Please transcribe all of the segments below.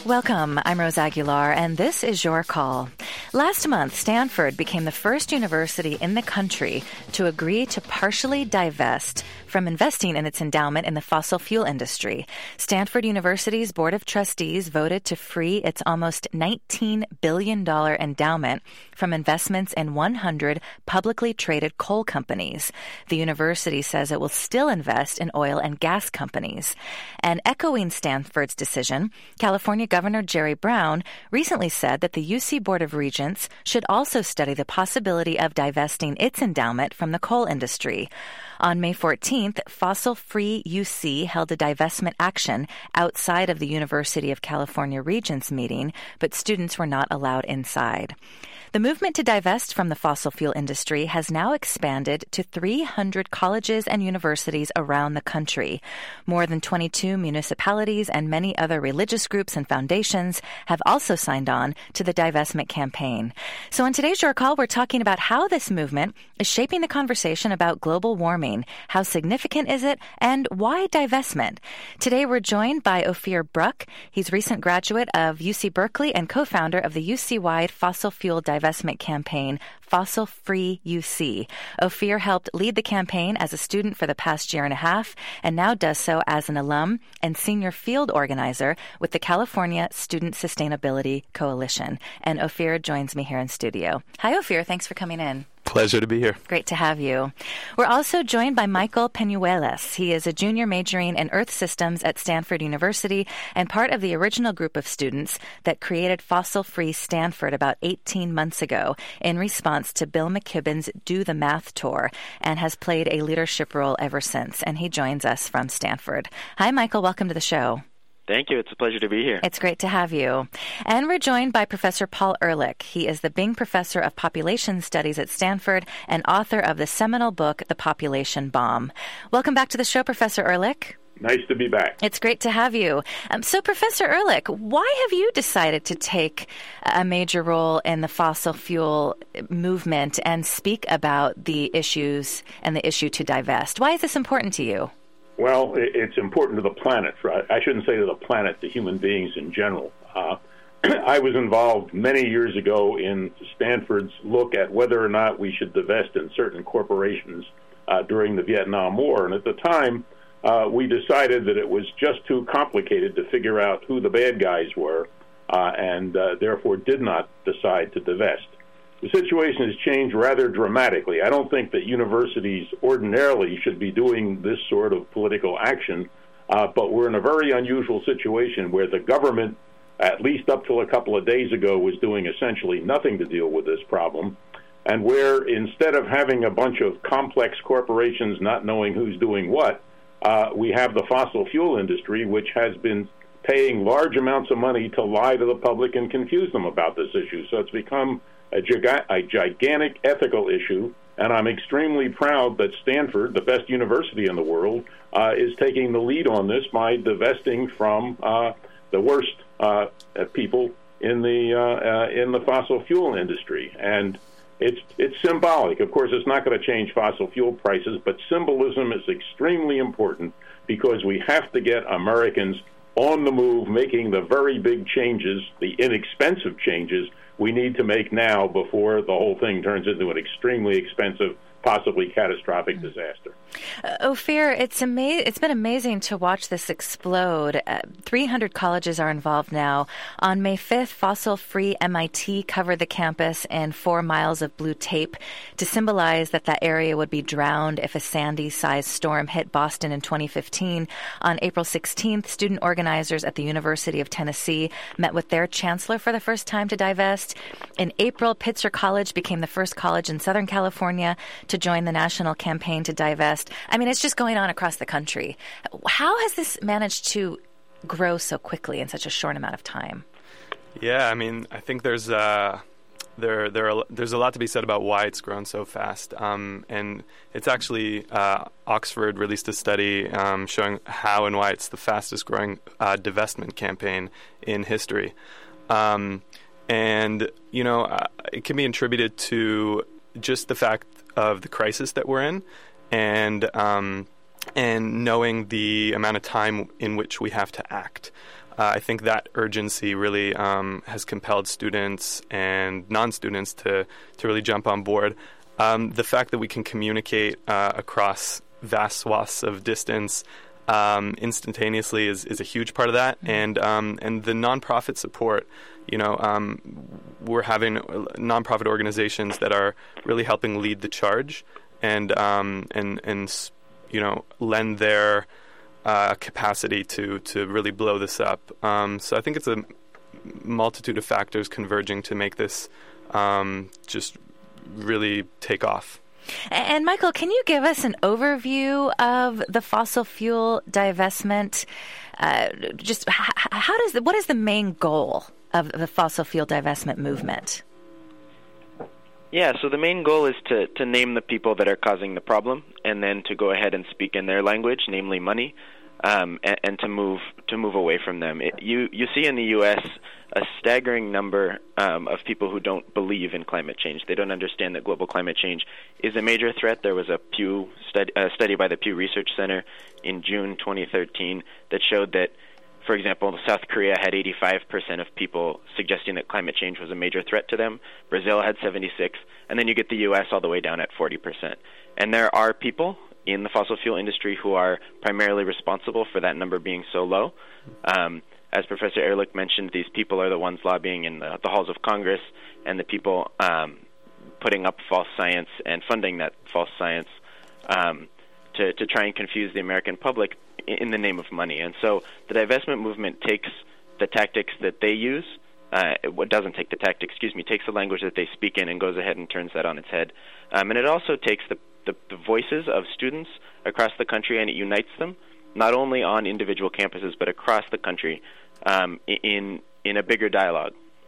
Welcome. I'm Rose Aguilar, and this is Your Call. Last month, Stanford became the first university in the country to agree to partially divest from investing in its endowment in the fossil fuel industry. Stanford University's Board of Trustees voted to free its almost $19 billion endowment from investments in 100 publicly traded coal companies. The university says it will still invest in oil and gas companies. And echoing Stanford's decision, California Governor Jerry Brown recently said that the UC Board of Regents should also study the possibility of divesting its endowment from the coal industry. On May 14th, Fossil Free UC held a divestment action outside of the University of California Regents meeting, but students were not allowed inside. The movement to divest from the fossil fuel industry has now expanded to 300 colleges and universities around the country. More than 22 municipalities and many other religious groups and foundations have also signed on to the divestment campaign. So on today's Your Call, we're talking about how this movement is shaping the conversation about global warming. How significant is it, and why divestment? Today we're joined by Ophir Bruck. He's recent graduate of UC Berkeley and co-founder of the UC-wide fossil fuel divestment campaign, Fossil Free UC. Ophir helped lead the campaign as a student for the past year and a half, and now does so as an alum and senior field organizer with the California Student Sustainability Coalition. And Ophir joins me here in studio. Hi, Ophir. Thanks for coming in. Pleasure to be here. Great to have you. We're also joined by Michael Penuelas. He is a junior majoring in Earth Systems at Stanford University and part of the original group of students that created Fossil Free Stanford about 18 months ago in response to Bill McKibben's Do the Math tour, and has played a leadership role ever since. And he joins us from Stanford. Hi, Michael. Welcome to the show. Thank you. It's a pleasure to be here. It's great to have you. And we're joined by Professor Paul Ehrlich. He is the Bing Professor of Population Studies at Stanford and author of the seminal book, The Population Bomb. Welcome back to the show, Professor Ehrlich. Nice to be back. It's great to have you. So, Professor Ehrlich, why have you decided to take a major role in the fossil fuel movement and speak about the issues and the issue to divest? Why is this important to you? Well, it's important to the planet. Right? I shouldn't say to the planet, to human beings in general. I was involved many years ago in Stanford's look at whether or not we should divest in certain corporations during the Vietnam War. And at the time, we decided that it was just too complicated to figure out who the bad guys were, and therefore did not decide to divest. The situation has changed rather dramatically. I don't think that universities ordinarily should be doing this sort of political action, but we're in a very unusual situation where the government, at least up till a couple of days ago, was doing essentially nothing to deal with this problem, and where instead of having a bunch of complex corporations not knowing who's doing what, we have the fossil fuel industry, which has been paying large amounts of money to lie to the public and confuse them about this issue. So it's become a gigantic ethical issue, and I'm extremely proud that Stanford, the best university in the world, is taking the lead on this by divesting from the worst people in the fossil fuel industry. And it's symbolic. Of course, it's not going to change fossil fuel prices, but symbolism is extremely important because we have to get Americans on the move, making the very big changes, the inexpensive changes we need to make now before the whole thing turns into an extremely expensive, possibly catastrophic disaster. Ophir, it's been amazing to watch this explode. 300 colleges are involved now. On May 5th, Fossil Free MIT covered the campus in 4 miles of blue tape to symbolize that area would be drowned if a Sandy-sized storm hit Boston in 2015. On April 16th, student organizers at the University of Tennessee met with their chancellor for the first time to divest. In April, Pitzer College became the first college in Southern California to join the national campaign to divest. I mean, it's just going on across the country. How has this managed to grow so quickly in such a short amount of time? Yeah, I mean, I think there's a lot to be said about why it's grown so fast. And it's actually Oxford released a study showing how and why it's the fastest growing divestment campaign in history. And, you know, it can be attributed to just the fact of the crisis that we're in, and knowing the amount of time in which we have to act. I think that urgency really has compelled students and non-students to really jump on board. The fact that we can communicate across vast swaths of distance instantaneously is a huge part of that, and the nonprofit support. We're having nonprofit organizations that are really helping lead the charge and lend their capacity to really blow this up. So I think it's a multitude of factors converging to make this just really take off. And Michael, can you give us an overview of the fossil fuel divestment? What is the main goal of the fossil fuel divestment movement? Yeah, so the main goal is to name the people that are causing the problem, and then to go ahead and speak in their language, namely money, and to move away from them. You see in the U.S. a staggering number of people who don't believe in climate change. They don't understand that global climate change is a major threat. There was a study by the Pew Research Center in June 2013 that showed that, for example, South Korea had 85% of people suggesting that climate change was a major threat to them. Brazil had 76%, and then you get the U.S. all the way down at 40%. And there are people in the fossil fuel industry who are primarily responsible for that number being so low. As Professor Ehrlich mentioned, these people are the ones lobbying in the halls of Congress, and the people putting up false science and funding that false science to try and confuse the American public in the name of money. And so the divestment movement takes the tactics that they use. Takes the language that they speak in and goes ahead and turns that on its head. And it also takes the voices of students across the country, and it unites them, not only on individual campuses, but across the country in a bigger dialogue.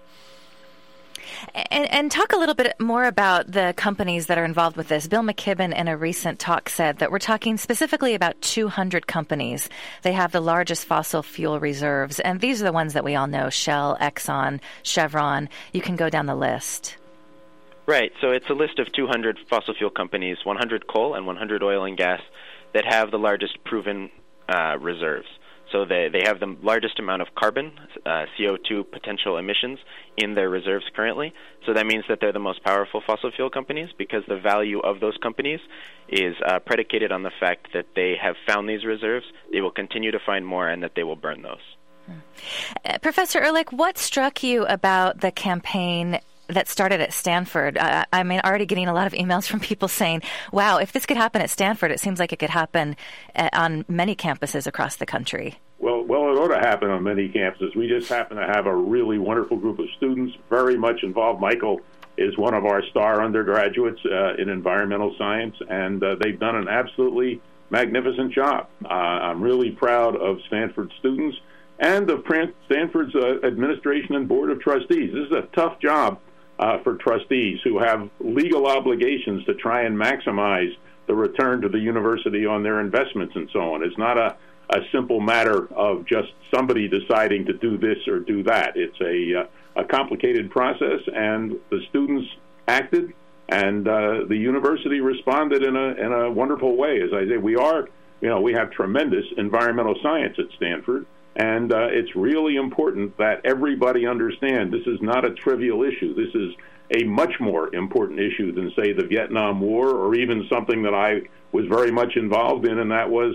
And talk a little bit more about the companies that are involved with this. Bill McKibben in a recent talk said that we're talking specifically about 200 companies. They have the largest fossil fuel reserves, and these are the ones that we all know: Shell, Exxon, Chevron. You can go down the list. Right. So it's a list of 200 fossil fuel companies, 100 coal and 100 oil and gas, that have the largest proven reserves. So they have the largest amount of carbon, CO2 potential emissions in their reserves currently. So that means that they're the most powerful fossil fuel companies, because the value of those companies is predicated on the fact that they have found these reserves, they will continue to find more, and that they will burn those. Professor Ehrlich, what struck you about the campaign that started at Stanford? Already getting a lot of emails from people saying, wow, if this could happen at Stanford, it seems like it could happen on many campuses across the country. Well, it ought to happen on many campuses. We just happen to have a really wonderful group of students, very much involved. Michael is one of our star undergraduates in environmental science, and they've done an absolutely magnificent job. I'm really proud of Stanford students and of Stanford's administration and board of trustees. This is a tough job for trustees who have legal obligations to try and maximize the return to the university on their investments and so on. It's not a simple matter of just somebody deciding to do this or do that. It's a complicated process, and the students acted, and the university responded in a wonderful way. As I say, we have tremendous environmental science at Stanford. And it's really important that everybody understand this is not a trivial issue. This is a much more important issue than, say, the Vietnam War, or even something that I was very much involved in, and that was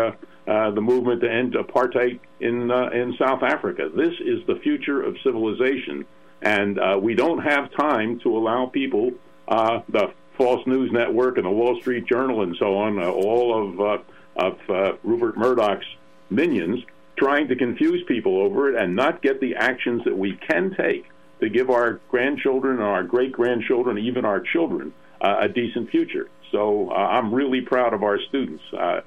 the movement to end apartheid in South Africa. This is the future of civilization, and we don't have time to allow people, the false news network and the Wall Street Journal and so on, all of Rupert Murdoch's minions, trying to confuse people over it and not get the actions that we can take to give our grandchildren and our great-grandchildren, even our children, a decent future. So I'm really proud of our students.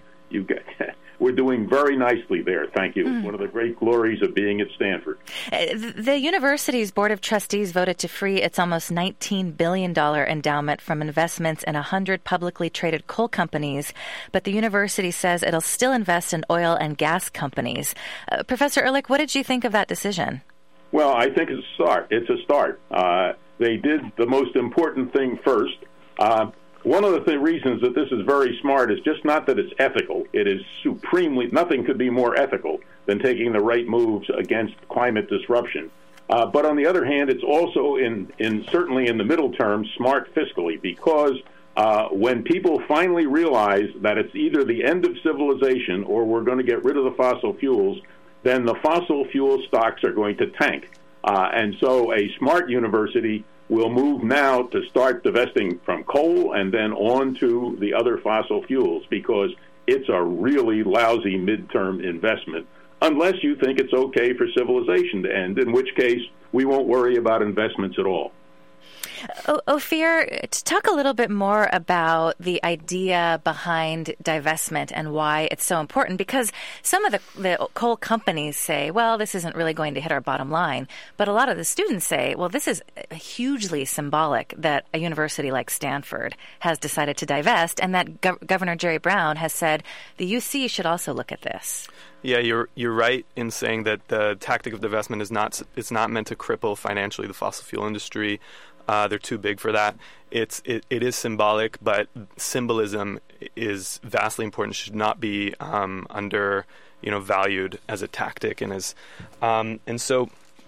We're doing very nicely there. Thank you. It's one of the great glories of being at Stanford. The university's Board of Trustees voted to free its almost $19 billion endowment from investments in 100 publicly traded coal companies, but the university says it'll still invest in oil and gas companies. Professor Ehrlich, what did you think of that decision? Well, I think it's a start. They did the most important thing first. one of the reasons that this is very smart is just not that it's ethical. It is supremely, nothing could be more ethical than taking the right moves against climate disruption. But on the other hand, it's also certainly in the middle term, smart fiscally, because when people finally realize that it's either the end of civilization or we're going to get rid of the fossil fuels, then the fossil fuel stocks are going to tank. And so a smart university will move now to start divesting from coal and then on to the other fossil fuels, because it's a really lousy midterm investment, unless you think it's okay for civilization to end, in which case we won't worry about investments at all. Ophir, to talk a little bit more about the idea behind divestment and why it's so important, because some of the coal companies say, well, this isn't really going to hit our bottom line. But a lot of the students say, well, this is hugely symbolic that a university like Stanford has decided to divest, and that Governor Jerry Brown has said the UC should also look at this. Yeah, you're right in saying that the tactic of divestment it's not meant to cripple financially the fossil fuel industry. They're too big for that. It is symbolic, but symbolism is vastly important. Should not be valued as a tactic, and so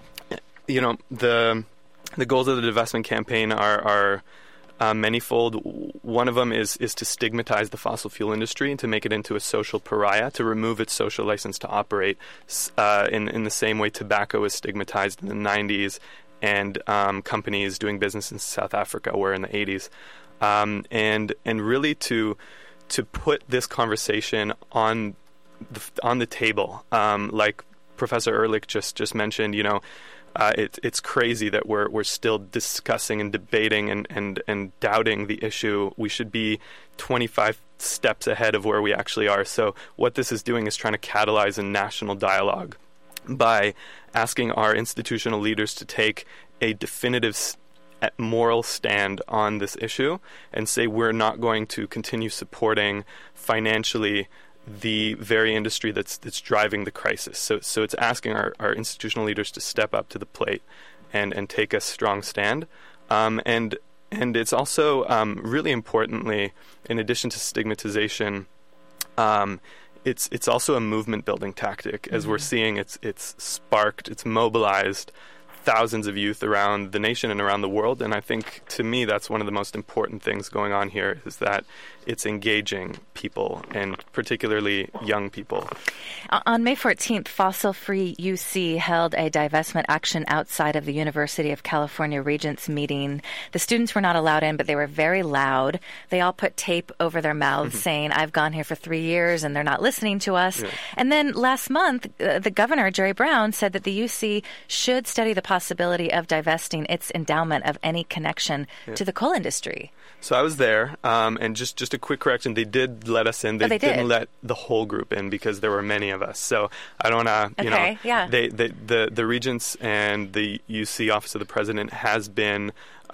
the goals of the divestment campaign are manifold. One of them is to stigmatize the fossil fuel industry and to make it into a social pariah, to remove its social license to operate in the same way tobacco was stigmatized in the 90s. And companies doing business in South Africa were in the 80s, and really to put this conversation on the table, like Professor Ehrlich just mentioned. It's crazy that we're still discussing and debating and doubting the issue. We should be 25 steps ahead of where we actually are. So what this is doing is trying to catalyze a national dialogue by asking our institutional leaders to take a definitive moral stand on this issue and say we're not going to continue supporting financially the very industry that's driving the crisis. So it's asking our institutional leaders to step up to the plate and take a strong stand. And it's also really importantly, in addition to stigmatization, it's also a movement building tactic. As we're seeing, it's mobilized thousands of youth around the nation and around the world. And I think, to me, that's one of the most important things going on here, is that it's engaging people, and particularly young people. On May 14th, Fossil Free UC held a divestment action outside of the University of California Regents meeting. The students were not allowed in, but they were very loud. They all put tape over their mouths saying, I've gone here for 3 years and they're not listening to us. Yeah. And then last month, the governor, Jerry Brown, said that the UC should study the possibility of divesting its endowment of any connection to the coal industry. So I was there, and just a quick correction, they did let us in. They didn't let the whole group in because there were many of us. So I don't want to, the Regents and the UC Office of the President has been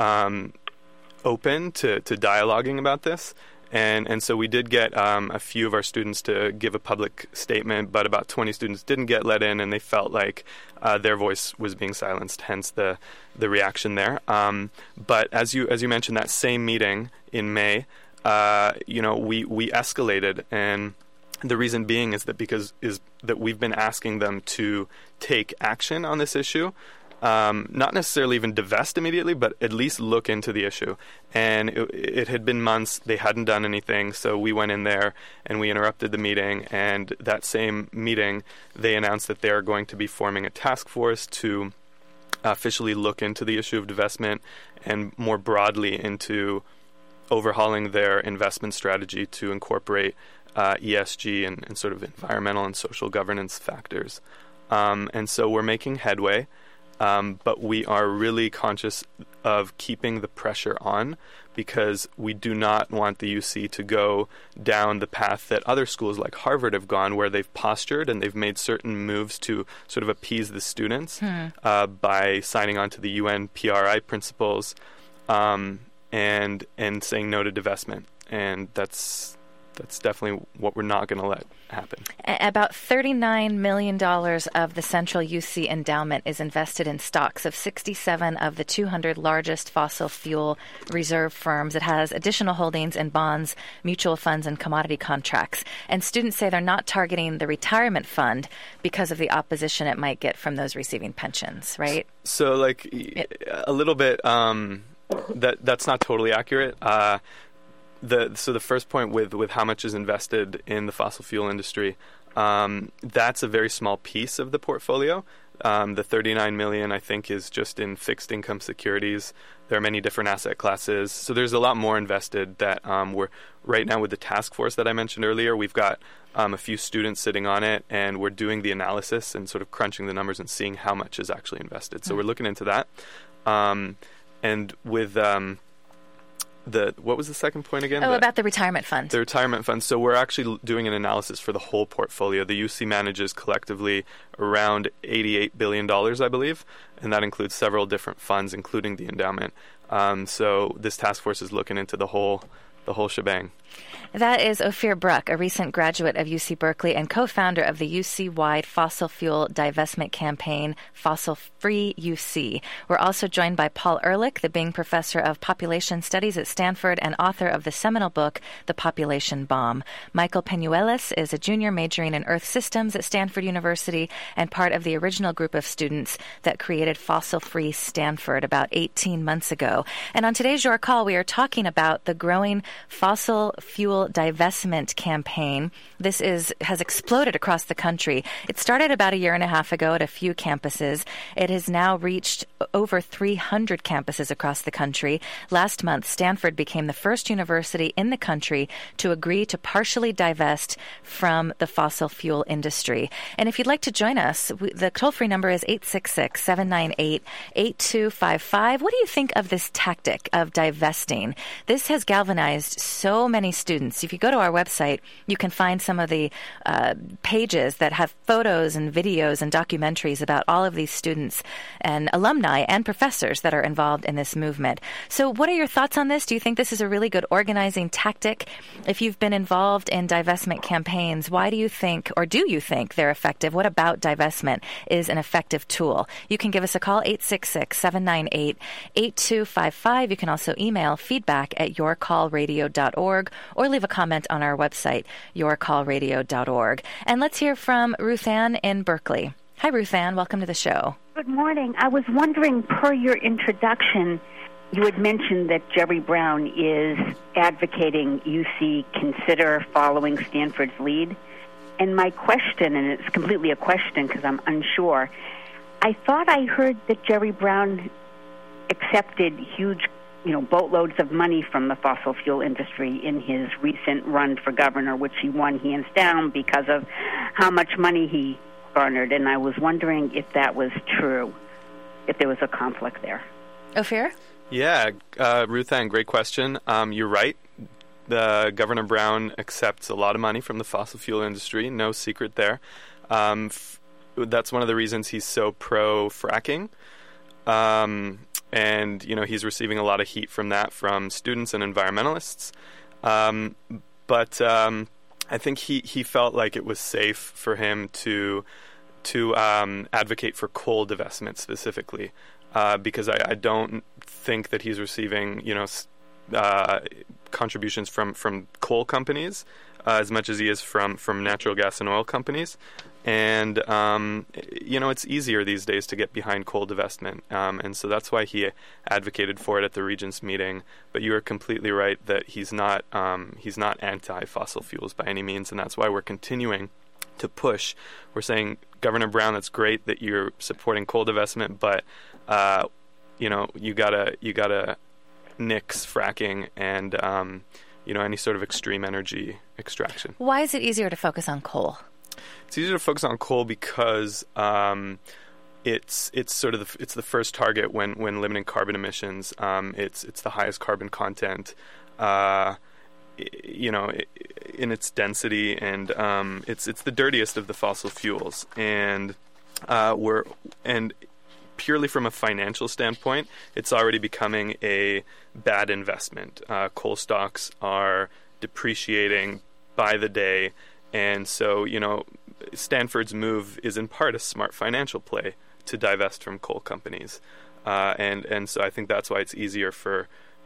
open to dialoguing about this. And so we did get a few of our students to give a public statement, but about 20 students didn't get let in, and they felt like their voice was being silenced, hence the reaction there. But as you mentioned, that same meeting in May, we escalated, and the reason being is that we've been asking them to take action on this issue. Not necessarily even divest immediately, but at least look into the issue. And it had been months. They hadn't done anything. So we went in there and we interrupted the meeting. And that same meeting, they announced that they are going to be forming a task force to officially look into the issue of divestment and more broadly into overhauling their investment strategy to incorporate ESG and sort of environmental and social governance factors. And so we're making headway. But we are really conscious of keeping the pressure on, because we do not want the UC to go down the path that other schools like Harvard have gone, where they've postured and they've made certain moves to sort of appease the students by signing on to the UN PRI principles and saying no to divestment. And that's that's definitely what we're not going to let happen. About $39 million of the Central UC endowment is invested in stocks of 67 of the 200 largest fossil fuel reserve firms. It has additional holdings in bonds, mutual funds, and commodity contracts. And students say they're not targeting the retirement fund because of the opposition it might get from those receiving pensions, right? So, a little bit, that's not totally accurate. So the first point with how much is invested in the fossil fuel industry, that's a very small piece of the portfolio. The $39 million, I think, is just in fixed income securities. There are many different asset classes. So there's a lot more invested that we're right now with the task force that I mentioned earlier. We've got a few students sitting on it, and we're doing the analysis and sort of crunching the numbers and seeing how much is actually invested. So we're looking into that. And with what was the second point again? About the retirement fund. The retirement fund. So we're actually doing an analysis for the whole portfolio. The UC manages collectively around $88 billion, I believe, and that includes several different funds, including the endowment. So this task force is looking into the whole shebang. That is Ophir Bruck, a recent graduate of UC Berkeley and co-founder of the UC-wide fossil fuel divestment campaign, Fossil Free UC. We're also joined by Paul Ehrlich, the Bing Professor of Population Studies at Stanford and author of the seminal book, The Population Bomb. Michael Penuelos is a junior majoring in Earth Systems at Stanford University and part of the original group of students that created Fossil Free Stanford about 18 months ago. And on today's Your Call, we are talking about the growing fossil fuel divestment campaign. This has exploded across the country. It started about a year and a half ago at a few campuses. It has now reached over 300 campuses across the country. Last month, Stanford became the first university in the country to agree to partially divest from the fossil fuel industry. And if you'd like to join us, the toll-free number is 866-798-8255. What do you think of this tactic of divesting? This has galvanized so many students. If you go to our website, you can find some of the pages that have photos and videos and documentaries about all of these students and alumni and professors that are involved in this movement. So what are your thoughts on this? Do you think this is a really good organizing tactic? If you've been involved in divestment campaigns, why do you think, or do you think they're effective? What about divestment is an effective tool? You can give us a call, 866-798-8255. You can also email feedback@yourcallradio.org or leave a comment on our website, yourcallradio.org. And let's hear from Ruth Ann in Berkeley. Hi, Ruth Ann. Welcome to the show. Good morning. I was wondering, per your introduction, you had mentioned that Jerry Brown is advocating UC consider following Stanford's lead. And my question, and it's completely a question because I'm unsure, I thought I heard that Jerry Brown accepted huge boatloads of money from the fossil fuel industry in his recent run for governor, which he won hands down because of how much money he garnered. And I was wondering if that was true, if there was a conflict there. Ophir? Yeah, Ruth Ann, great question. You're right. Governor Brown accepts a lot of money from the fossil fuel industry. No secret there. That's one of the reasons he's so pro-fracking. And, he's receiving a lot of heat from that from students and environmentalists. But I think he felt like it was safe for him to advocate for coal divestment specifically, because I don't think that he's receiving, contributions from coal companies as much as he is from natural gas and oil companies. And, it's easier these days to get behind coal divestment. And so that's why he advocated for it at the Regents meeting. But you are completely right that he's not anti-fossil fuels by any means. And that's why we're continuing to push. We're saying, Governor Brown, that's great that you're supporting coal divestment, but, you gotta nix fracking and, any sort of extreme energy extraction. Why is it easier to focus on coal? It's easier to focus on coal because it's the first target when limiting carbon emissions. It's the highest carbon content, in its density, and it's the dirtiest of the fossil fuels. And purely from a financial standpoint, it's already becoming a bad investment. Coal stocks are depreciating by the day. And so, Stanford's move is in part a smart financial play to divest from coal companies. And so I think that's why it's easier for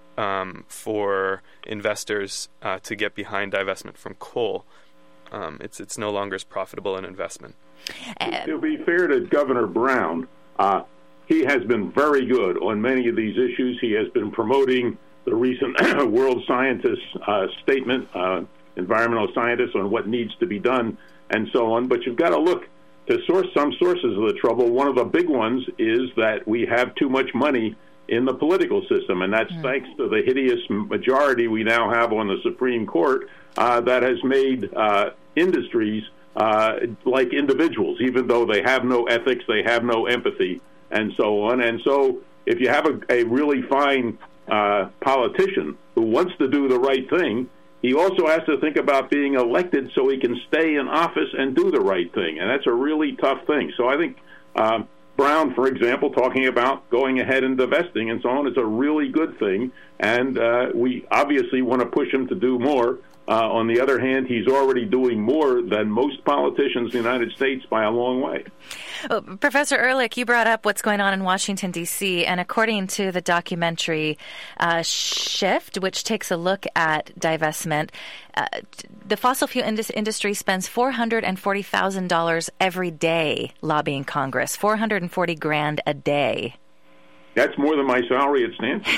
investors to get behind divestment from coal. It's no longer as profitable an investment. To be fair to Governor Brown, he has been very good on many of these issues. He has been promoting the recent World Scientist statement, environmental scientists, on what needs to be done and so on. But you've got to look to some sources of the trouble. One of the big ones is that we have too much money in the political system, and that's thanks to the hideous majority we now have on the Supreme Court that has made industries like individuals, even though they have no ethics, they have no empathy, and so on. And so if you have a really fine politician who wants to do the right thing, he also has to think about being elected so he can stay in office and do the right thing, and that's a really tough thing. So I think Brown, for example, talking about going ahead and divesting and so on is a really good thing, and we obviously want to push him to do more. On the other hand, he's already doing more than most politicians in the United States by a long way. Well, Professor Ehrlich, you brought up what's going on in Washington, D.C., and according to the documentary Shift, which takes a look at divestment, the fossil fuel industry spends $440,000 every day lobbying Congress, $440,000 a day. That's more than my salary at Stanford.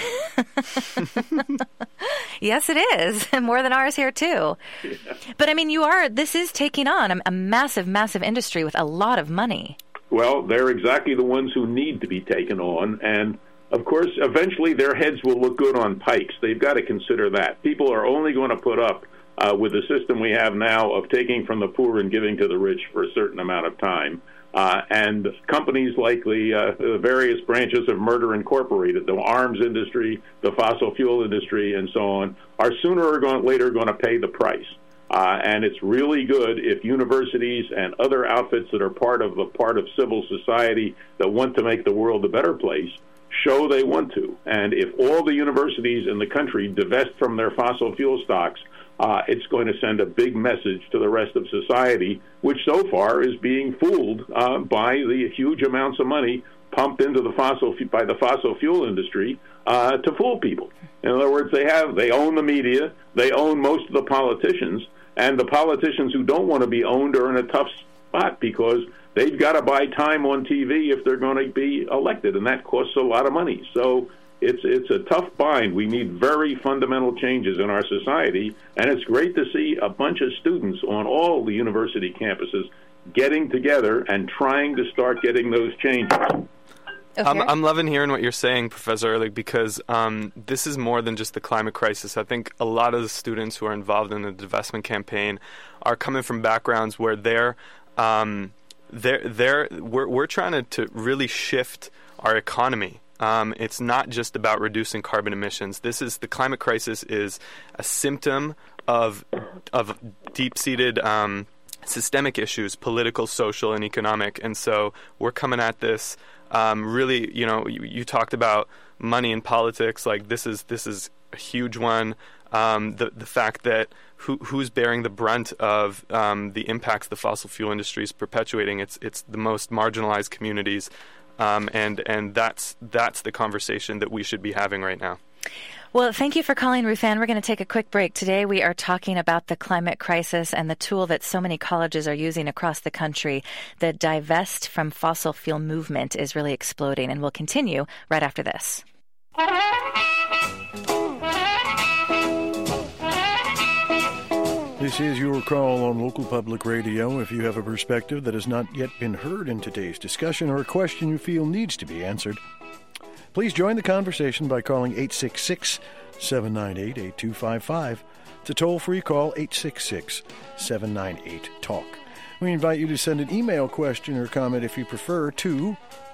Yes, it is. More than ours here, too. Yeah. But, I mean, this is taking on a massive, massive industry with a lot of money. Well, they're exactly the ones who need to be taken on. And, of course, eventually their heads will look good on pikes. They've got to consider that. People are only going to put up with the system we have now of taking from the poor and giving to the rich for a certain amount of time. And companies like the various branches of Murder Incorporated, the arms industry, the fossil fuel industry, and so on, are sooner or later going to pay the price. And it's really good if universities and other outfits that are part of civil society that want to make the world a better place show they want to. And if all the universities in the country divest from their fossil fuel stocks, it's going to send a big message to the rest of society, which so far is being fooled by the huge amounts of money pumped into by the fossil fuel industry to fool people. In other words, they own the media, they own most of the politicians, and the politicians who don't want to be owned are in a tough spot because they've got to buy time on TV if they're going to be elected, and that costs a lot of money. So it's a tough bind. We need very fundamental changes in our society, and it's great to see a bunch of students on all the university campuses getting together and trying to start getting those changes. Okay. I'm loving hearing what you're saying, Professor Ehrlich, because this is more than just the climate crisis. I think a lot of the students who are involved in the divestment campaign are coming from backgrounds where we're trying to really shift our economy. It's not just about reducing carbon emissions. The climate crisis is a symptom of deep-seated systemic issues, political, social, and economic. And so we're coming at this really. You talked about money in politics. Like this is a huge one. The fact that who's bearing the brunt of the impacts the fossil fuel industry is perpetuating. It's the most marginalized communities. And that's the conversation that we should be having right now. Well, thank you for calling, Ruthann. We're going to take a quick break. Today we are talking about the climate crisis and the tool that so many colleges are using across the country. The divest from fossil fuel movement is really exploding, and we'll continue right after this. This is Your Call on Local Public Radio. If you have a perspective that has not yet been heard in today's discussion or a question you feel needs to be answered, please join the conversation by calling 866-798-8255. It's a toll-free call, 866-798-TALK. We invite you to send an email question or comment if you prefer to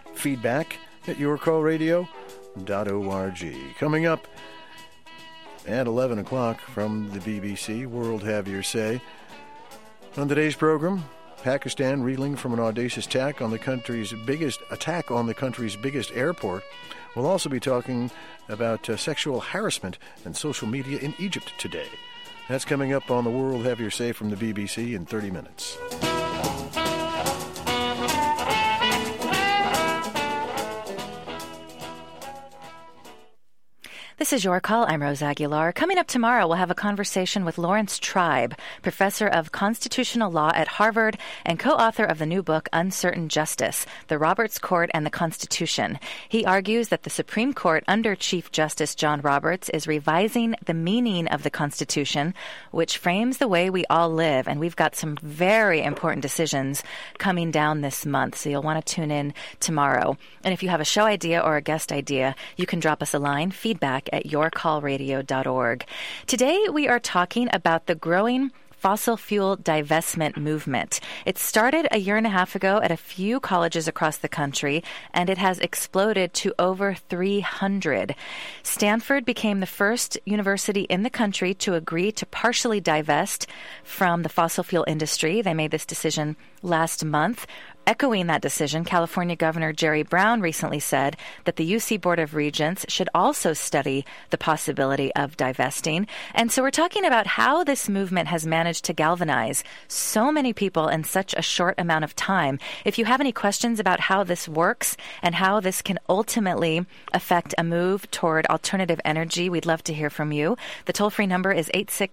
feedback@yourcallradio.org. Coming up at 11 o'clock from the BBC, World Have Your Say. On today's program, Pakistan reeling from an audacious attack on the country's biggest airport. We'll also be talking about sexual harassment and social media in Egypt today. That's coming up on The World Have Your Say from the BBC in 30 minutes. This is Your Call. I'm Rose Aguilar. Coming up tomorrow, we'll have a conversation with Lawrence Tribe, professor of constitutional law at Harvard and co-author of the new book, Uncertain Justice, The Roberts Court and the Constitution. He argues that the Supreme Court under Chief Justice John Roberts is revising the meaning of the Constitution, which frames the way we all live. And we've got some very important decisions coming down this month, so you'll want to tune in tomorrow. And if you have a show idea or a guest idea, you can drop us a line, feedback at yourcallradio.org. Today, we are talking about the growing fossil fuel divestment movement. It started a year and a half ago at a few colleges across the country, and it has exploded to over 300. Stanford became the first university in the country to agree to partially divest from the fossil fuel industry. They made this decision last month. Echoing that decision, California Governor Jerry Brown recently said that the UC Board of Regents should also study the possibility of divesting. And so we're talking about how this movement has managed to galvanize so many people in such a short amount of time. If you have any questions about how this works and how this can ultimately affect a move toward alternative energy, we'd love to hear from you. The toll-free number is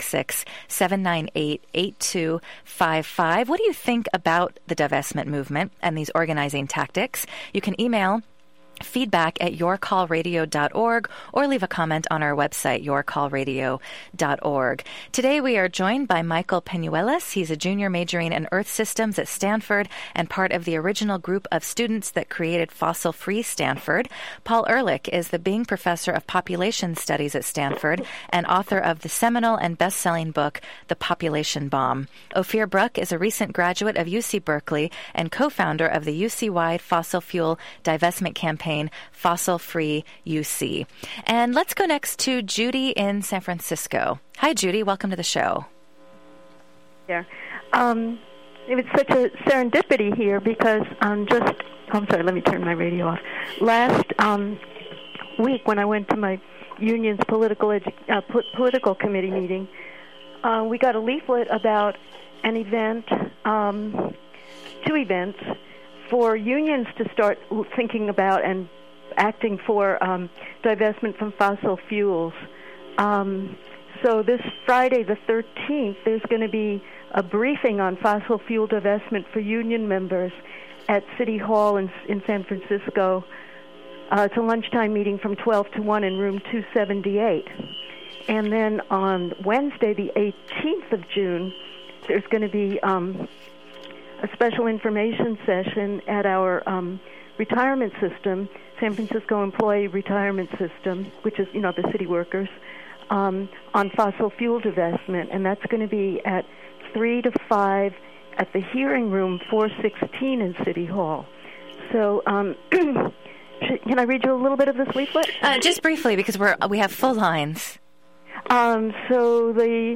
866-798-8255. What do you think about the divestment movement and these organizing tactics? You can email feedback at yourcallradio.org or leave a comment on our website, yourcallradio.org. Today we are joined by Michael Penuelas. He's a junior majoring in Earth Systems at Stanford and part of the original group of students that created Fossil-Free Stanford. Paul Ehrlich is the Bing Professor of Population Studies at Stanford and author of the seminal and best-selling book, The Population Bomb. Ophir Bruck is a recent graduate of UC Berkeley and co-founder of the UC-wide fossil fuel divestment campaign, Fossil Free UC. And let's go next to Judy in San Francisco. Hi, Judy. Welcome to the show. Yeah. It was such a serendipity here because I'm sorry, let me turn my radio off. Last week when I went to my union's political committee meeting, we got a leaflet about an event, 2 events, for unions to start thinking about and acting for divestment from fossil fuels. So this Friday, the 13th, there's going to be a briefing on fossil fuel divestment for union members at City Hall in San Francisco. It's a lunchtime meeting from 12 to 1 in room 278. And then on Wednesday, the 18th of June, there's going to be a special information session at our retirement system, San Francisco Employee Retirement System, which is, the city workers, on fossil fuel divestment. And that's going to be at 3 to 5 at the hearing room 416 in City Hall. So can I read you a little bit of this leaflet? Just briefly, because we have full lines. So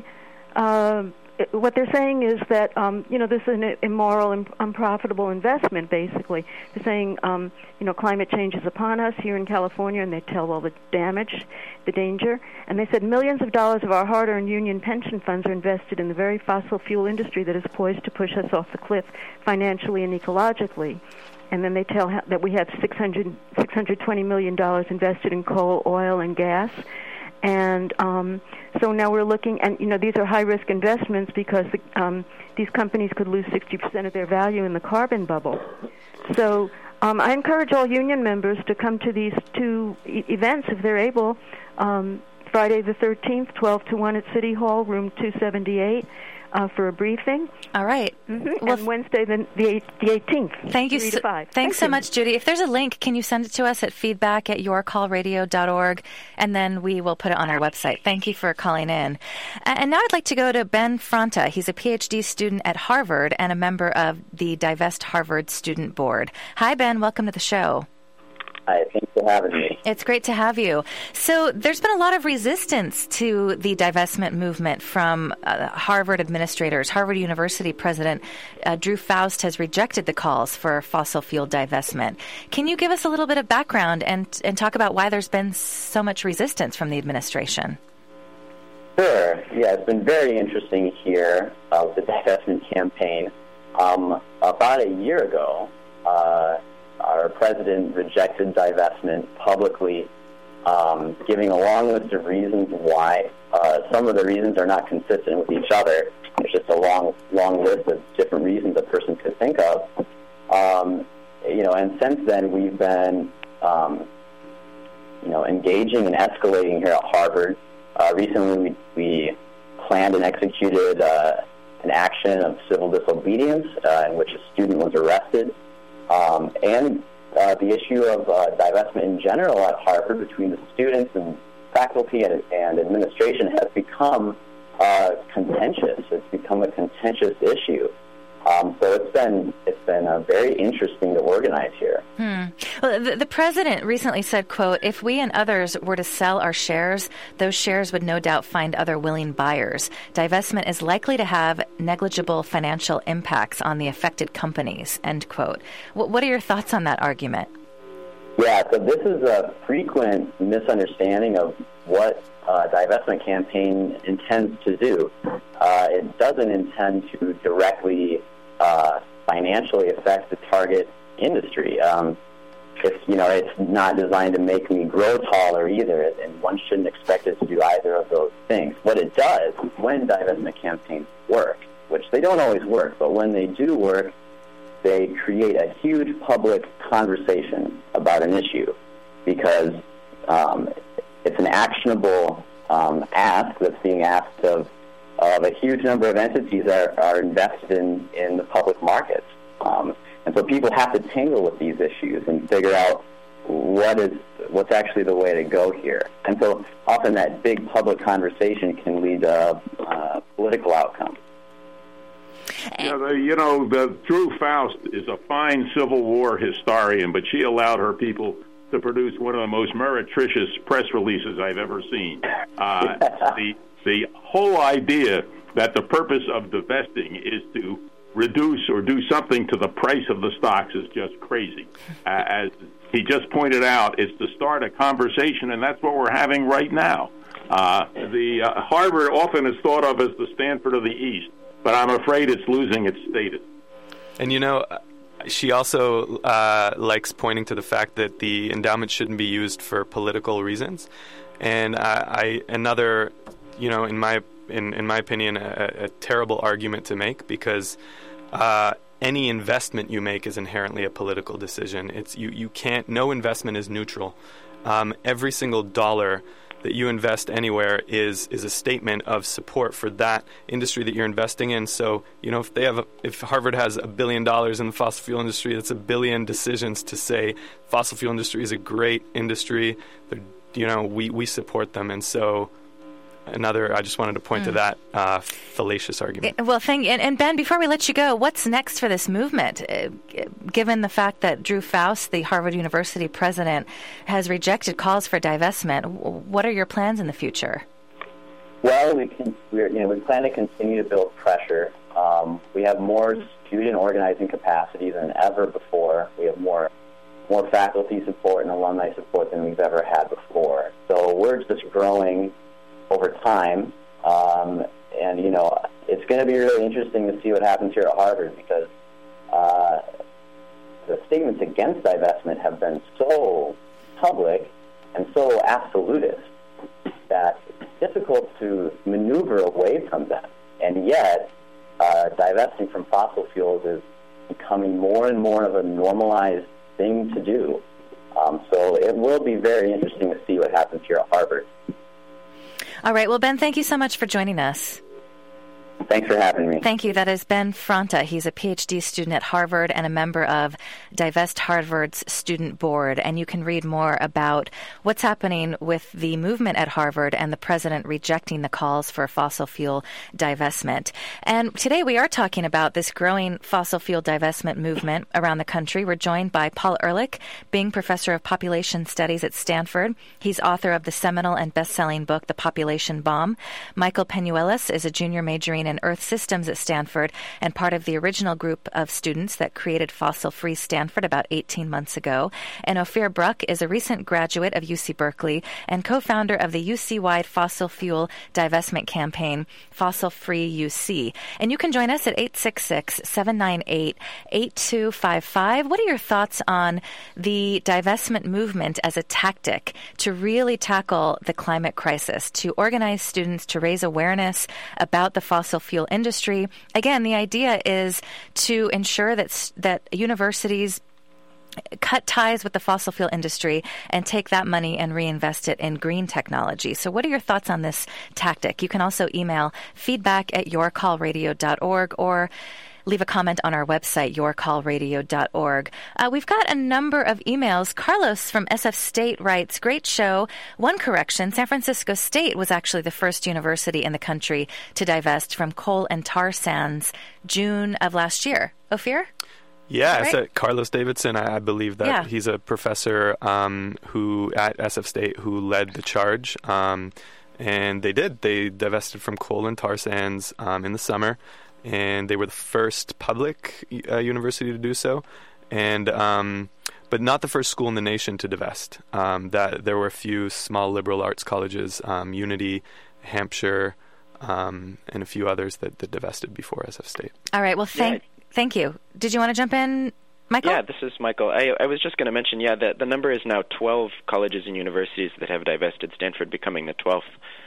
what they're saying is that, this is an immoral and unprofitable investment, basically. They're saying, climate change is upon us here in California, and they tell all the damage, the danger. And they said millions of dollars of our hard-earned union pension funds are invested in the very fossil fuel industry that is poised to push us off the cliff financially and ecologically. And then they tell that we have $620 million invested in coal, oil, and gas. And so now we're looking, and these are high-risk investments because these companies could lose 60% of their value in the carbon bubble. So I encourage all union members to come to these 2 events if they're able. Friday the 13th, 12 to 1 at City Hall, room 278. For a briefing. All right. Mm-hmm. Well, and Wednesday, the 18th. Thank you. 3 to 5. Thanks so much, Judy. If there's a link, can you send it to us at feedback at yourcallradio.org, and then we will put it on our website. Thank you for calling in. And now I'd like to go to Ben Fronta. He's a PhD student at Harvard and a member of the Divest Harvard Student Board. Hi, Ben. Welcome to the show. Hi, thanks for having me. It's great to have you. So there's been a lot of resistance to the divestment movement from Harvard administrators. Harvard University President Drew Faust has rejected the calls for fossil fuel divestment. Can you give us a little bit of background and talk about why there's been so much resistance from the administration? Sure. Yeah, it's been very interesting here with the divestment campaign. About a year ago, our president rejected divestment publicly, giving a long list of reasons why. Some of the reasons are not consistent with each other. There's just a long list of different reasons a person could think of. And since then we've been, engaging and escalating here at Harvard. Recently, we planned and executed an action of civil disobedience in which a student was arrested, and the issue of divestment in general at Harvard between the students and faculty and administration has become contentious. It's become a contentious issue. So it's been very interesting to organize here. Well, the president recently said, quote, "If we and others were to sell our shares, those shares would no doubt find other willing buyers. Divestment is likely to have negligible financial impacts on the affected companies," end quote. What are your thoughts on that argument? Yeah, so this is a frequent misunderstanding of what divestment campaign intends to do. It doesn't intend to directly financially affect the target industry. It's not designed to make me grow taller either, and one shouldn't expect it to do either of those things. What it does, when divestment campaigns work, which they don't always work, but when they do work, they create a huge public conversation about an issue because it's an actionable ask that's being asked of a huge number of entities that are invested in the public markets. And so people have to tangle with these issues and figure out what's actually the way to go here. And so often that big public conversation can lead to political outcomes. The Drew Faust is a fine Civil War historian, but she allowed her people to produce one of the most meretricious press releases I've ever seen. The whole idea that the purpose of divesting is to reduce or do something to the price of the stocks is just crazy. As he just pointed out, it's to start a conversation, and that's what we're having right now. Harvard often is thought of as the Stanford of the East, but I'm afraid it's losing its status. And she also likes pointing to the fact that the endowment shouldn't be used for political reasons, and another, in my opinion, a terrible argument to make because any investment you make is inherently a political decision. You can't. No investment is neutral. Every single dollar that you invest anywhere is a statement of support for that industry that you're investing in. So, if Harvard has $1 billion in the fossil fuel industry, that's $1 billion decisions to say fossil fuel industry is a great industry. We support them, and so. I just wanted to point to that fallacious argument. Well, thank you. And Ben, before we let you go, what's next for this movement? Given the fact that Drew Faust, the Harvard University president, has rejected calls for divestment, what are your plans in the future? Well, we plan to continue to build pressure. We have more student organizing capacity than ever before. We have more faculty support and alumni support than we've ever had before. So we're just growing over time, and it's going to be really interesting to see what happens here at Harvard because the statements against divestment have been so public and so absolutist that it's difficult to maneuver away from them. And yet, divesting from fossil fuels is becoming more and more of a normalized thing to do. So it will be very interesting to see what happens here at Harvard. All right. Well, Ben, thank you so much for joining us. Thanks for having me. Thank you. That is Ben Fronta. He's a PhD student at Harvard and a member of Divest Harvard's student board. And you can read more about what's happening with the movement at Harvard and the president rejecting the calls for fossil fuel divestment. And today we are talking about this growing fossil fuel divestment movement around the country. We're joined by Paul Ehrlich, Bing Professor of Population Studies at Stanford. He's author of the seminal and best-selling book, The Population Bomb. Michael Penuelas is a junior majoring in Earth Systems Systems at Stanford and part of the original group of students that created Fossil-Free Stanford about 18 months ago. And Ophir Bruck is a recent graduate of UC Berkeley and co-founder of the UC-wide fossil fuel divestment campaign, Fossil Free UC. And you can join us at 866-798-8255. What are your thoughts on the divestment movement as a tactic to really tackle the climate crisis, to organize students, to raise awareness about the fossil fuel industry? Again, the idea is to ensure that universities cut ties with the fossil fuel industry and take that money and reinvest it in green technology. So what are your thoughts on this tactic? You can also email feedback@yourcallradio.org or leave a comment on our website, yourcallradio.org. We've got a number of emails. Carlos from SF State writes, great show. One correction, San Francisco State was actually the first university in the country to divest from coal and tar sands June of last year. Ophir? Yeah, right? Carlos Davidson, I believe that he's a professor who at SF State who led the charge. And they divested from coal and tar sands in the summer. And they were the first public university to do so, and but not the first school in the nation to divest. That there were a few small liberal arts colleges, Unity, Hampshire, and a few others that divested before SF State. All right. Well, thank you. Did you want to jump in, Michael? Yeah, this is Michael. I was just going to mention, that the number is now 12 colleges and universities that have divested, Stanford becoming the 12th.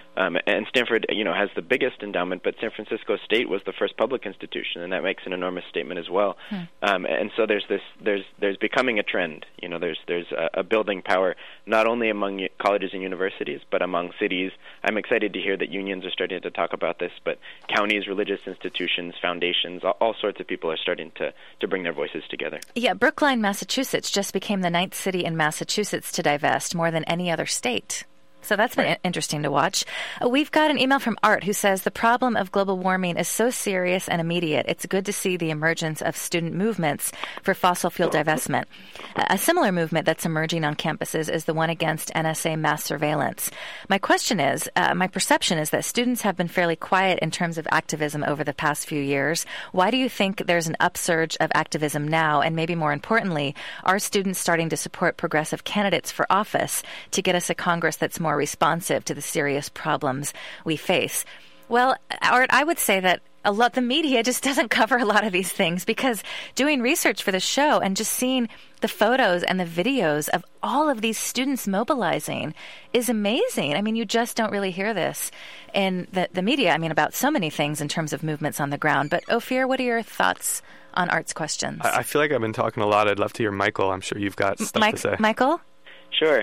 And Stanford, has the biggest endowment, but San Francisco State was the first public institution, and that makes an enormous statement as well. And so there's becoming a trend. There's a building power not only among colleges and universities, but among cities. I'm excited to hear that unions are starting to talk about this, but counties, religious institutions, foundations, all sorts of people are starting to bring their voices together. Yeah, Brookline, Massachusetts just became the 9th city in Massachusetts to divest, more than any other state. So that's been interesting to watch. We've got an email from Art who says, the problem of global warming is so serious and immediate. It's good to see the emergence of student movements for fossil fuel divestment. A similar movement that's emerging on campuses is the one against NSA mass surveillance. My question is, my perception is that students have been fairly quiet in terms of activism over the past few years. Why do you think there's an upsurge of activism now? And maybe more importantly, are students starting to support progressive candidates for office to get us a Congress that's more responsive to the serious problems we face? Well, Art, I would say that the media just doesn't cover a lot of these things, because doing research for the show and just seeing the photos and the videos of all of these students mobilizing is amazing. I mean, you just don't really hear this in the media, about so many things in terms of movements on the ground. But Ophir, what are your thoughts on Art's questions? I feel like I've been talking a lot. I'd love to hear Michael. I'm sure you've got stuff to say. Michael? Sure.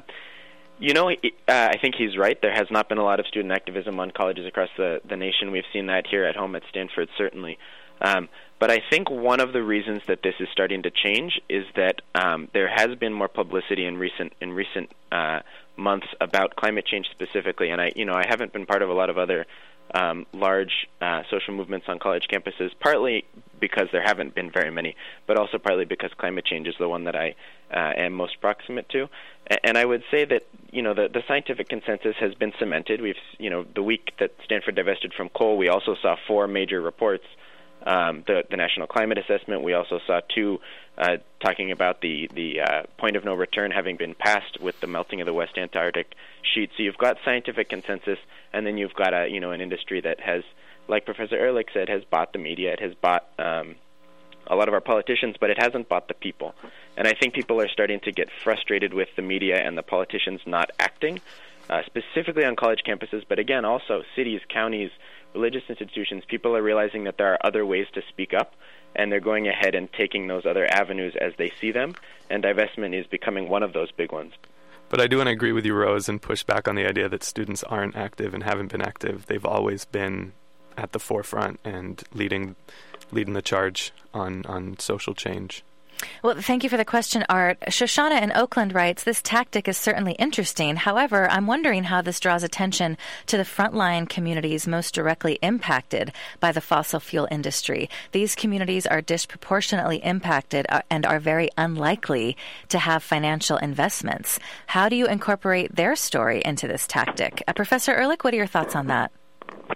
I think he's right. There has not been a lot of student activism on colleges across the nation. We've seen that here at home at Stanford, certainly. But I think one of the reasons that this is starting to change is that there has been more publicity in recent months about climate change specifically. And I haven't been part of a lot of other large social movements on college campuses, partly because there haven't been very many, but also partly because climate change is the one that I am most proximate to. And I would say that, the scientific consensus has been cemented. We've, the week that Stanford divested from coal, we also saw 4 major reports. The National Climate Assessment, we also saw 2 talking about the point of no return having been passed with the melting of the West Antarctic sheet. So you've got scientific consensus, and then you've got an industry that has, like Professor Ehrlich said, has bought the media. It has bought a lot of our politicians, but it hasn't bought the people. And I think people are starting to get frustrated with the media and the politicians not acting, specifically on college campuses, but again, also cities, counties, religious institutions. People are realizing that there are other ways to speak up, and they're going ahead and taking those other avenues as they see them, and divestment is becoming one of those big ones. But I do want to agree with you, Rose, and push back on the idea that students aren't active and haven't been active. They've always been at the forefront and leading the charge on social change. Well, thank you for the question, Art. Shoshana in Oakland writes, this tactic is certainly interesting. However, I'm wondering how this draws attention to the frontline communities most directly impacted by the fossil fuel industry. These communities are disproportionately impacted and are very unlikely to have financial investments. How do you incorporate their story into this tactic? Professor Ehrlich, what are your thoughts on that?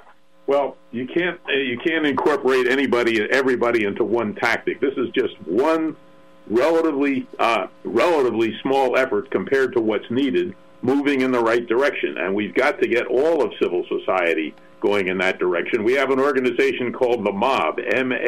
Well, you can't incorporate everybody into one tactic. This is just one relatively small effort compared to what's needed, moving in the right direction. And we've got to get all of civil society going in that direction. We have an organization called the MAHB,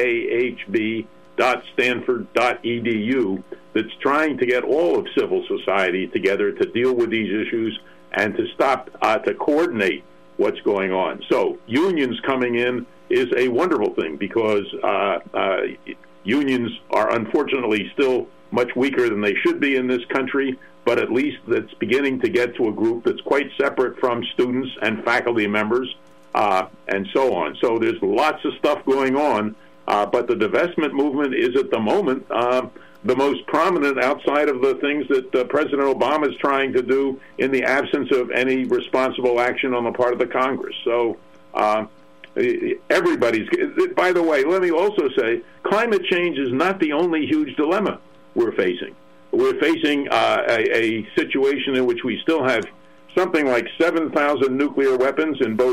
MAHB.stanford.edu, that's trying to get all of civil society together to deal with these issues and to to coordinate what's going on. So unions coming in is a wonderful thing, because unions are unfortunately still much weaker than they should be in this country, but at least that's beginning to get to a group that's quite separate from students and faculty members and so on. So there's lots of stuff going on, but the divestment movement is at the moment the most prominent outside of the things that President Obama is trying to do in the absence of any responsible action on the part of the Congress. So everybody's... By the way, let me also say, climate change is not the only huge dilemma we're facing. We're facing a situation in which we still have something like 7,000 nuclear weapons in both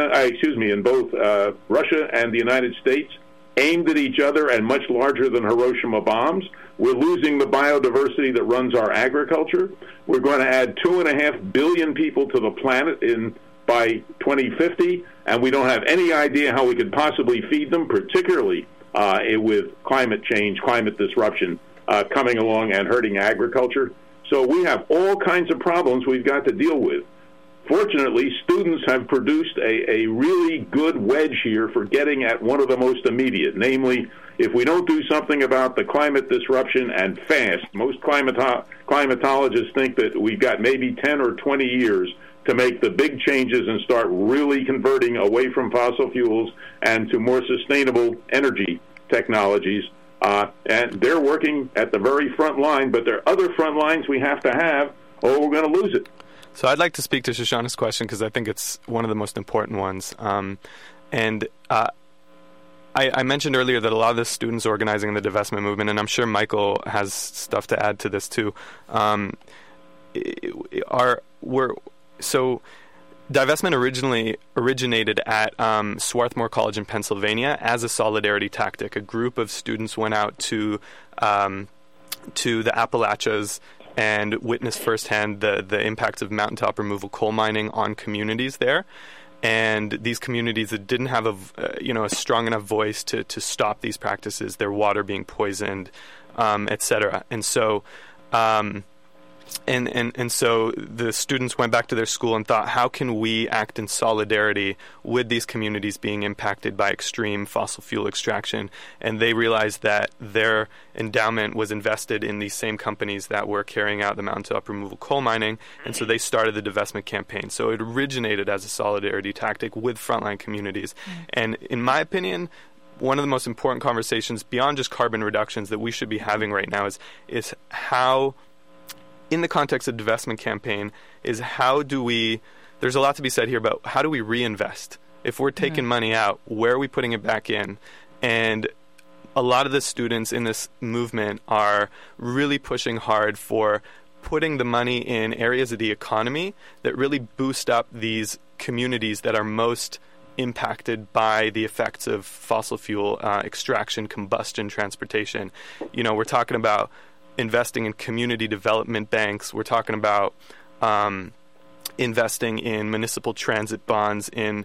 Russia and the United States, aimed at each other and much larger than Hiroshima bombs. We're losing the biodiversity that runs our agriculture. We're going to add 2.5 billion people to the planet by 2050, and we don't have any idea how we could possibly feed them, particularly with climate change, climate disruption coming along and hurting agriculture. So we have all kinds of problems we've got to deal with. Fortunately, students have produced a really good wedge here for getting at one of the most immediate, namely, if we don't do something about the climate disruption and fast, most climatologists think that we've got maybe 10 or 20 years to make the big changes and start really converting away from fossil fuels and to more sustainable energy technologies. And they're working at the very front line, but there are other front lines we have to have, or we're going to lose it. So I'd like to speak to Shoshana's question because I think it's one of the most important ones. I mentioned earlier that a lot of the students organizing in the divestment movement, and I'm sure Michael has stuff to add to this too, divestment originally originated at Swarthmore College in Pennsylvania as a solidarity tactic. A group of students went out to the Appalachians and witnessed firsthand the impacts of mountaintop removal coal mining on communities there. And these communities that didn't have a strong enough voice to stop these practices, their water being poisoned, etc. And so And so the students went back to their school and thought, how can we act in solidarity with these communities being impacted by extreme fossil fuel extraction? And they realized that their endowment was invested in these same companies that were carrying out the mountaintop removal coal mining, and so they started the divestment campaign. So it originated as a solidarity tactic with frontline communities. And in my opinion, one of the most important conversations beyond just carbon reductions that we should be having right now is how, in the context of divestment campaign, is how do we, there's a lot to be said here about how do we reinvest? If we're taking money out, where are we putting it back in? And a lot of the students in this movement are really pushing hard for putting the money in areas of the economy that really boost up these communities that are most impacted by the effects of fossil fuel extraction, combustion, transportation. You know, we're talking about investing in community development banks. We're talking about investing in municipal transit bonds in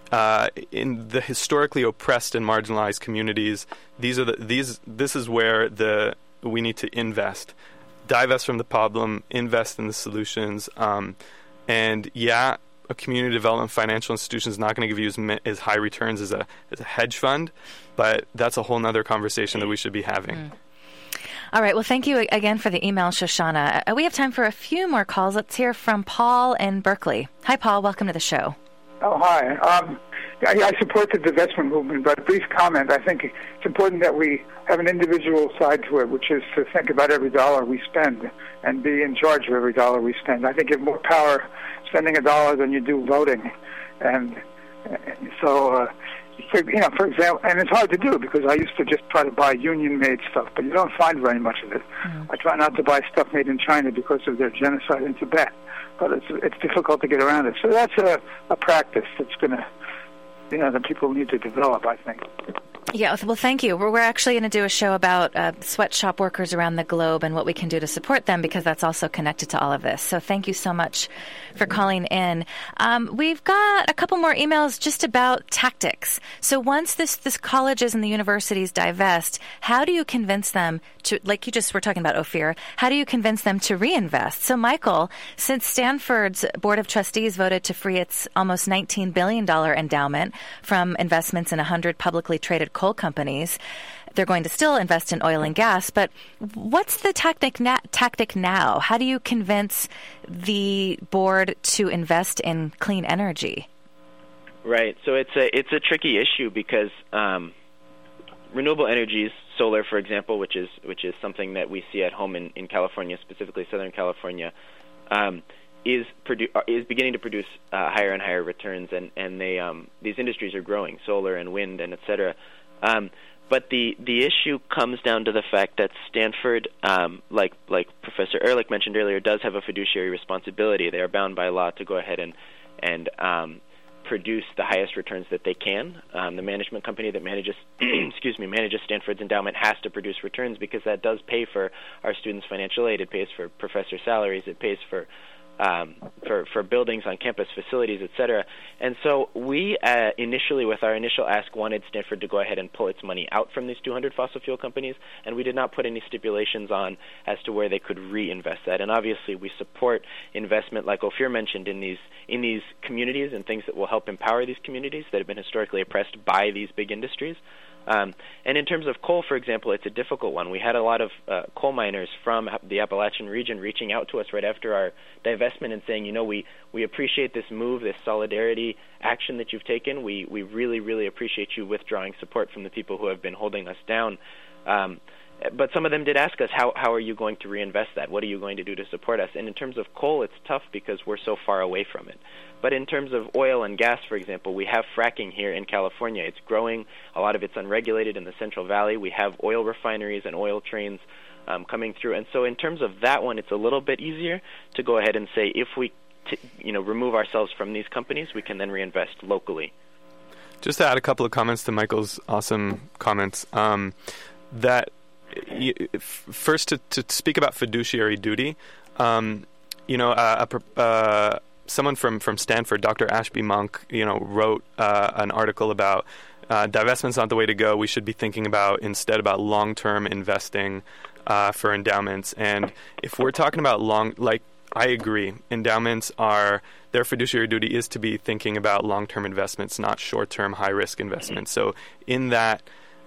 the historically oppressed and marginalized communities. This is where we need to invest. Divest from the problem, invest in the solutions. And yeah, a community development financial institution is not going to give you as high returns as a hedge fund, but that's a whole nother conversation that we should be having. All right. Well, thank you again for the email, Shoshana. We have time for a few more calls. Let's hear from Paul in Berkeley. Hi, Paul. Welcome to the show. Oh, hi. I support the divestment movement, but a brief comment. I think it's important that we have an individual side to it, which is to think about every dollar we spend and be in charge of every dollar we spend. I think you have more power spending a dollar than you do voting. And so, for example, and it's hard to do because I used to just try to buy union-made stuff, but you don't find very much of it. I try not to buy stuff made in China because of their genocide in Tibet, but it's difficult to get around it. So that's a practice that's going to that people need to develop, I think. Yeah, well, thank you. We're actually going to do a show about sweatshop workers around the globe and what we can do to support them, because that's also connected to all of this. So thank you so much for calling in. We've got a couple more emails just about tactics. So once this colleges and the universities divest, how do you convince them to, like you just were talking about, Ophir, how do you convince them to reinvest? So Michael, since Stanford's Board of Trustees voted to free its almost $19 billion endowment from investments in 100 publicly traded coal companies, they're going to still invest in oil and gas. But what's the tactic now? How do you convince the board to invest in clean energy? Right. So it's a tricky issue because renewable energies, solar, for example, which is something that we see at home in California, specifically Southern California, is beginning to produce higher and higher returns, and these industries are growing, solar and wind and et cetera. But the issue comes down to the fact that Stanford, like Professor Ehrlich mentioned earlier, does have a fiduciary responsibility. They are bound by law to go ahead and produce the highest returns that they can. The management company that manages Stanford's endowment has to produce returns, because that does pay for our students' financial aid. It pays for professor salaries. It pays for buildings on campus, facilities, et cetera. And so we initially, with our initial ask, wanted Stanford to go ahead and pull its money out from these 200 fossil fuel companies, and we did not put any stipulations on as to where they could reinvest that. And obviously we support investment, like Ophir mentioned, in these communities and things that will help empower these communities that have been historically oppressed by these big industries. And in terms of coal, for example, it's a difficult one. We had a lot of coal miners from the Appalachian region reaching out to us right after our divestment and saying, we appreciate this move, this solidarity action that you've taken. We really, really appreciate you withdrawing support from the people who have been holding us down. But some of them did ask us, how are you going to reinvest that? What are you going to do to support us? And in terms of coal, it's tough because we're so far away from it. But in terms of oil and gas, for example, we have fracking here in California. It's growing. A lot of it's unregulated in the Central Valley. We have oil refineries and oil trains coming through. And so in terms of that one, it's a little bit easier to go ahead and say, if we remove ourselves from these companies, we can then reinvest locally. Just to add a couple of comments to Michael's awesome comments, first, to speak about fiduciary duty, someone from Stanford, Dr. Ashby Monk, wrote an article about divestment's not the way to go. We should be thinking instead about long-term investing for endowments. And if we're talking about I agree, endowments their fiduciary duty is to be thinking about long-term investments, not short-term high-risk investments. So in that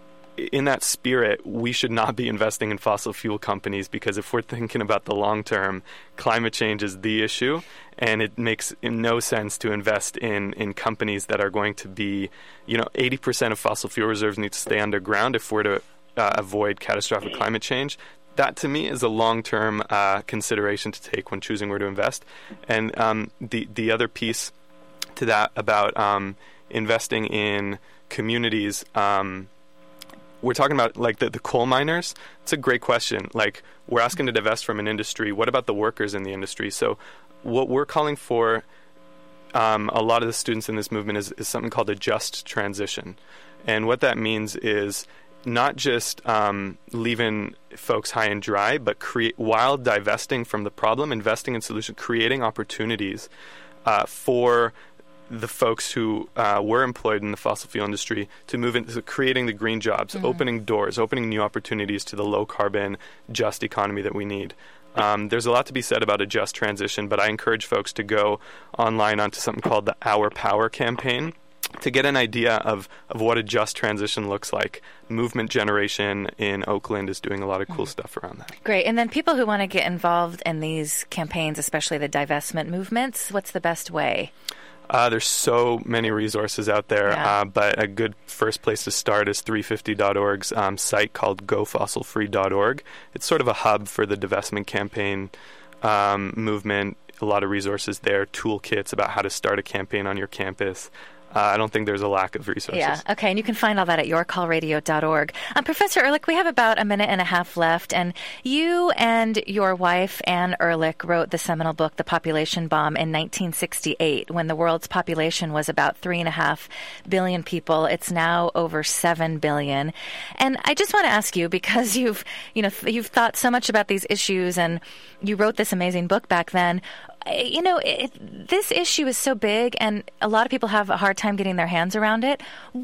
spirit, we should not be investing in fossil fuel companies, because if we're thinking about the long term, climate change is the issue, and it makes no sense to invest in companies that are going to be, 80% of fossil fuel reserves need to stay underground if we're to avoid catastrophic climate change. That, to me, is a long-term consideration to take when choosing where to invest. And the other piece to that about investing in communities, we're talking about the coal miners. It's a great question. We're asking to divest from an industry. What about the workers in the industry? So what we're calling for, a lot of the students in this movement, is something called a just transition. And what that means is not just leaving folks high and dry, but while divesting from the problem, investing in solution, creating opportunities for the folks who were employed in the fossil fuel industry to move into creating the green jobs, opening doors, opening new opportunities to the low-carbon, just economy that we need. There's a lot to be said about a just transition, but I encourage folks to go online onto something called the Our Power campaign to get an idea of what a just transition looks like. Movement Generation in Oakland is doing a lot of cool stuff around that. Great. And then people who want to get involved in these campaigns, especially the divestment movements, what's the best way? There's so many resources out there, but a good first place to start is 350.org's site called gofossilfree.org. It's sort of a hub for the divestment campaign movement. A lot of resources there, toolkits about how to start a campaign on your campus. I don't think there's a lack of resources. Yeah, okay, and you can find all that at yourcallradio.org. Professor Ehrlich, we have about a minute and a half left, and you and your wife, Anne Ehrlich, wrote the seminal book, The Population Bomb, in 1968, when the world's population was about 3.5 billion people. It's now over 7 billion. And I just want to ask you, because you've thought so much about these issues, and you wrote this amazing book back then. This issue is so big, and a lot of people have a hard time getting their hands around it.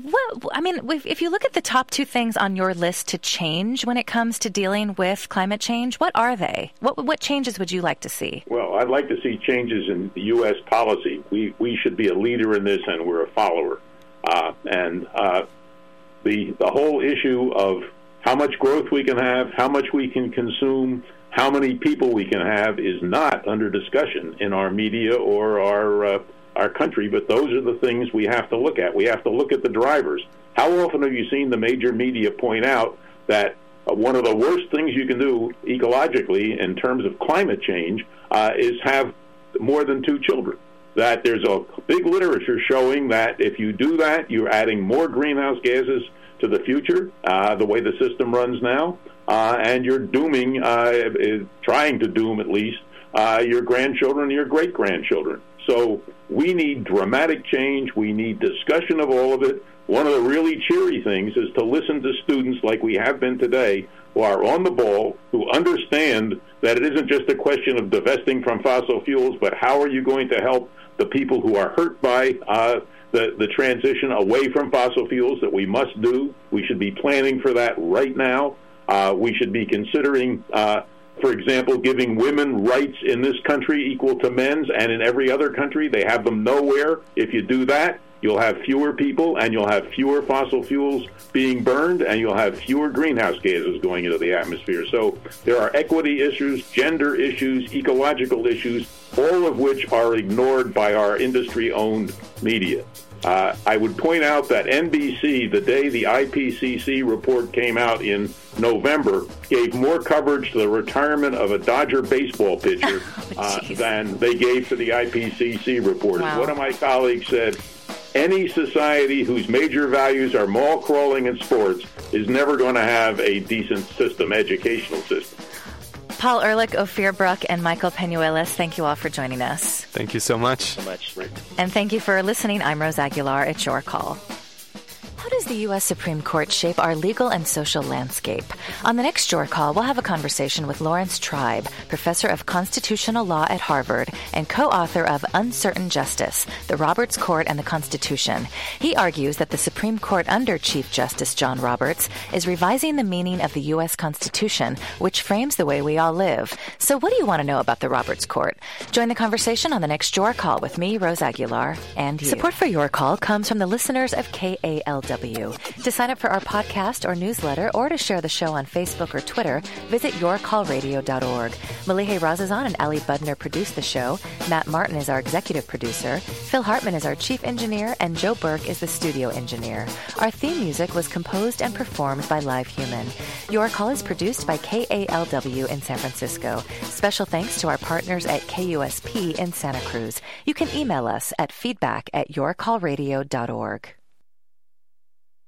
If you look at the top 2 things on your list to change when it comes to dealing with climate change, what are they? What changes would you like to see? Well, I'd like to see changes in the U.S. policy. We should be a leader in this, and we're a follower. The whole issue of how much growth we can have, how much we can consume, how many people we can have is not under discussion in our media or our country, but those are the things we have to look at. We have to look at the drivers. How often have you seen the major media point out that one of the worst things you can do ecologically in terms of climate change is have more than 2 children? That there's a big literature showing that if you do that, you're adding more greenhouse gases to the future, the way the system runs now. And you're dooming, trying to doom at least, your grandchildren and your great-grandchildren. So we need dramatic change. We need discussion of all of it. One of the really cheery things is to listen to students like we have been today, who are on the ball, who understand that it isn't just a question of divesting from fossil fuels, but how are you going to help the people who are hurt by the transition away from fossil fuels that we must do. We should be planning for that right now. We should be considering, for example, giving women rights in this country equal to men's, and in every other country they have them nowhere. If you do that, you'll have fewer people, and you'll have fewer fossil fuels being burned, and you'll have fewer greenhouse gases going into the atmosphere. So there are equity issues, gender issues, ecological issues, all of which are ignored by our industry-owned media. I would point out that NBC, the day the IPCC report came out in November, gave more coverage to the retirement of a Dodger baseball pitcher than they gave to the IPCC report. Wow. One of my colleagues said, any society whose major values are mall crawling and sports is never going to have a decent system, educational system. Paul Ehrlich, Ophir Bruck, and Michael Penuelas, thank you all for joining us. Thank you so much. And thank you for listening. I'm Rose Aguilar. It's your call. How does the U.S. Supreme Court shape our legal and social landscape? On the next Your Call, we'll have a conversation with Lawrence Tribe, professor of constitutional law at Harvard and co-author of Uncertain Justice, The Roberts Court and the Constitution. He argues that the Supreme Court under Chief Justice John Roberts is revising the meaning of the U.S. Constitution, which frames the way we all live. So what do you want to know about the Roberts Court? Join the conversation on the next Your Call with me, Rose Aguilar, and you. Support for Your Call comes from the listeners of KALW. To sign up for our podcast or newsletter or to share the show on Facebook or Twitter, visit yourcallradio.org. Malihe Razazan and Ali Budner produce the show. Matt Martin is our executive producer. Phil Hartman is our chief engineer, and Joe Burke is the studio engineer. Our theme music was composed and performed by Live Human. Your Call is produced by KALW in San Francisco. Special thanks to our partners at KUSP in Santa Cruz. You can email us at feedback@yourcallradio.org.